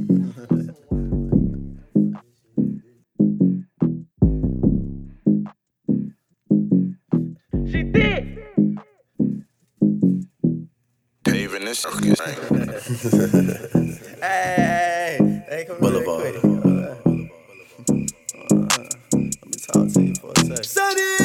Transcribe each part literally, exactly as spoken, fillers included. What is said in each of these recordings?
She did. Paving this shit. Hey, hey, come Boulevard. here quick. Uh, let me talk to you for a second. Sunny!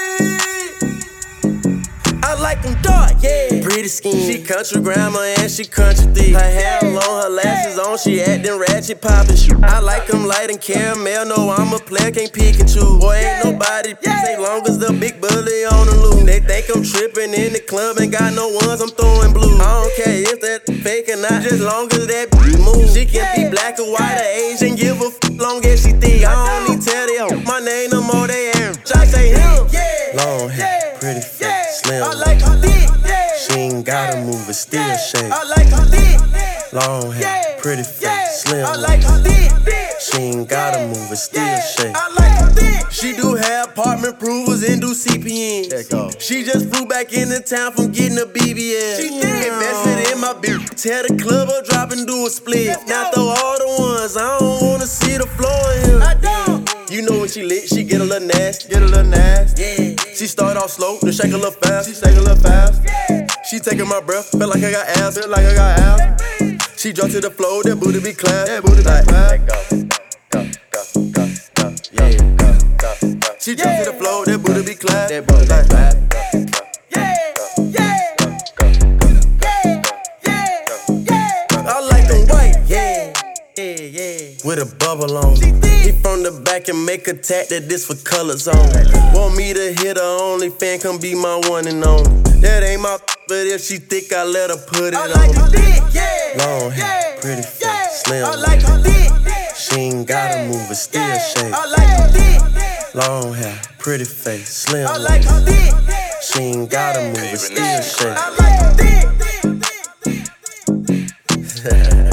I like them dark, yeah. Pretty skin. She country grandma and she country thick. Her hair long, her lashes on, she acting ratchet poppin'. I like them light and caramel. No, I'm a player, can't pick and choose. Boy, ain't nobody say long as the big bully on the loose. They think I'm trippin' in the club, ain't got no ones, I'm throwing blue. I don't care if that fake or not, just long as that move. She can be black or white or Asian, give a f long as she thick. I don't need tell them my name no more, they air. I say him, long hair, pretty face, slim. I like her thick, she ain't gotta move it, still shake. I like her thick, long hair, pretty face, slim. I like her thick, she ain't gotta move it, still shake. I like her thick. She do hair apartment provers and do C P Ns. She just flew back into town from getting a B B L. She invested in my bitch. Tear the club up, drop and do a split. Now throw all the ones, I don't wanna see the floor in here. I don't. You know when she lit, she get a little nasty. Get a little nasty. Yeah. She start off slow, then shake a little fast. She shake a little fast. Yeah. She taking my breath, feel like I got ass. Feel like I got ass. She drop to the floor, that booty be clapped. That booty like clap. Go, go, go, go, go. Yeah. Go, go, go. She drop to the floor, that booty be clapped. That booty like clap. Yeah. Yeah. Go, go, go, yeah. Yeah. I like them white. Yeah. Yeah, yeah. With a bubble on. He from the back and make a tat that this for colors on. Want me to hit her only fan, come be my one and only. That ain't my but if she thick, I let her put it I like on. Her thick, yeah. Long hair, pretty face, yeah. Slim. I like her thick. She ain't gotta move it, still yeah. Shake. I like her thick. Long hair, pretty face, slim. I like her thick. She ain't gotta move it, still shake. I like her thick.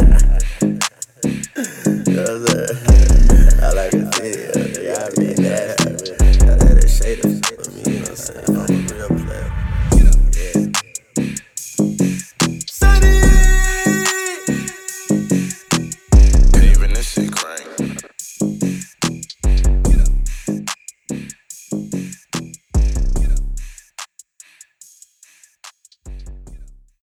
I like it, yeah, yeah, I mean that.